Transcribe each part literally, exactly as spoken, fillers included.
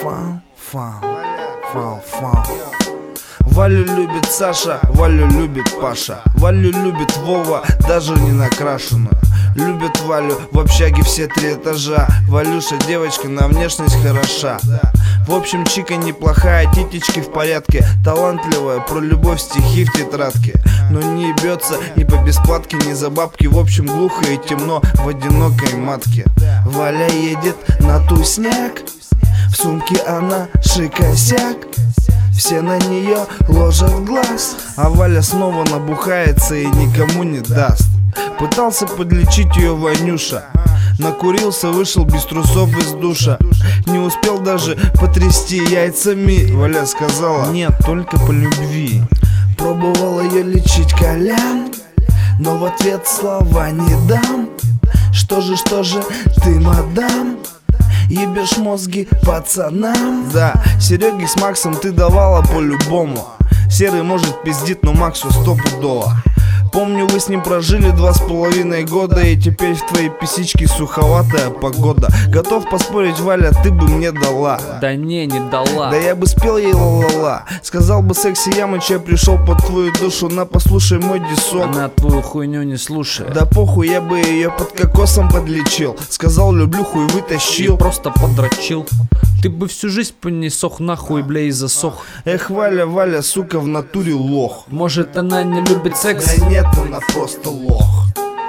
Фан, фан, фан, фан. Валю любит Саша, Валю любит Паша, Валю любит Вова, даже не накрашенную. Любят Валю в общаге все три этажа. Валюша девочка, на внешность хороша. В общем, чика неплохая, титечки в порядке. Талантливая, про любовь стихи в тетрадке. Но не ебется ни по бесплатке, ни за бабки. В общем, глухо и темно в одинокой матке. Валя едет на тусняк, в сумке она шикосяк. Все на нее ложат глаз, а Валя снова набухается и никому не даст. Пытался подлечить ее Ванюша, накурился, вышел без трусов из душа. Не успел даже потрясти яйцами. Валя сказала: нет, только по любви. Пробовал ее лечить Колян, но в ответ слова не дам. Что же, что же ты, мадам, ебешь мозги пацанам? Да, Сереге с Максом ты давала по-любому. Серый может пиздит, но Максу стопудово. Помню, вы с ним прожили два с половиной года, и теперь в твоей писичке суховатая погода. Готов поспорить, Валя, ты бы мне дала. Да не, не дала. Да я бы спел ей ла-ла-ла. Сказал бы секси Ямыч, я пришел под твою душу. На, послушай мой дисок. Она твою хуйню не слушает. Да похуй, я бы ее под кокосом подлечил. Сказал люблю, хуй вытащил. И просто подрочил. Ты бы всю жизнь по ней сох нахуй, бля, и засох. Эх, Валя, Валя, сука, в натуре лох. Может, она не любит секс? Да нет, она просто лох.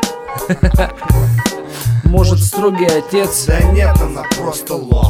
Может, строгий отец? Да нет, она просто лох.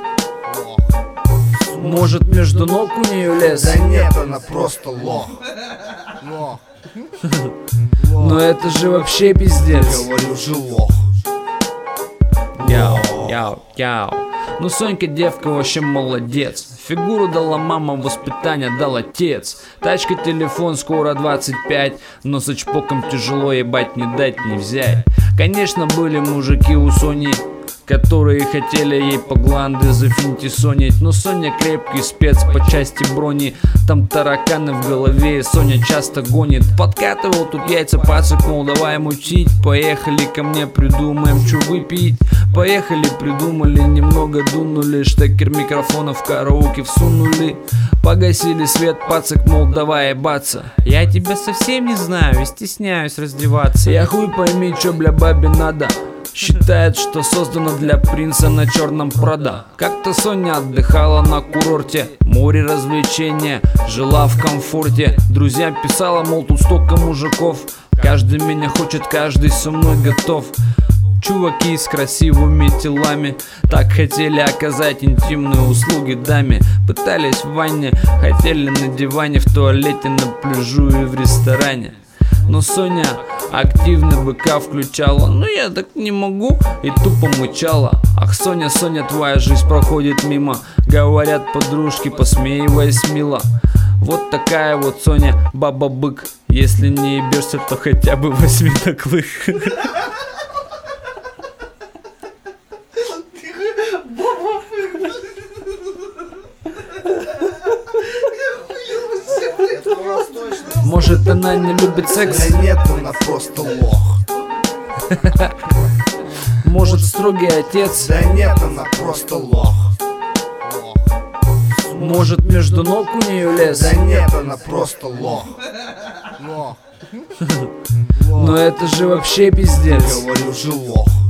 Может, между ног у нее лез? Да нет, она просто лох. Лох. Но это же вообще пиздец. Говорю же лох. Яу, яу, яу. Ну Сонька девка вообще молодец. Фигуру дала мама, воспитание дал отец. Тачка, телефон, скоро двадцать пять. Но с очпоком тяжело, ебать, не дать, не взять. Конечно, были мужики у Сони, которые хотели ей по гланды зафинтисонить. Но Соня крепкий спец по части брони. Там тараканы в голове, и Соня часто гонит. Подкатывал тут яйца, пацик, мол, давай мутить. Поехали ко мне, придумаем, что выпить. Поехали, придумали, немного дунули. Штекер микрофона в караоке всунули. Погасили свет, пацик, мол, давай ебаться. Я тебя совсем не знаю и стесняюсь раздеваться. Я хуй пойми, чё, бля, бабе надо. Считает, что создано для принца на черном Прада. Как-то Соня отдыхала на курорте, море развлечения, жила в комфорте. Друзьям писала, мол, тут столько мужиков. Каждый меня хочет, каждый со мной готов. Чуваки с красивыми телами так хотели оказать интимные услуги даме. Пытались в ванне, хотели на диване, в туалете, на пляжу и в ресторане. Но Соня активно быка включала. Ну я так не могу, и тупо мычала. Ах, Соня, Соня, твоя жизнь проходит мимо. Говорят подружки, посмеиваясь мило. Вот такая вот Соня, баба-бык. Если не ебешься, то хотя бы возьми на клык. Может, она не любит секс? Да нет, она просто лох. Может, строгий отец? Да нет, она просто лох. Может, между ног у нее лез? Да нет, она просто лох. Лох. Но это же вообще пиздец. Говорю же лох.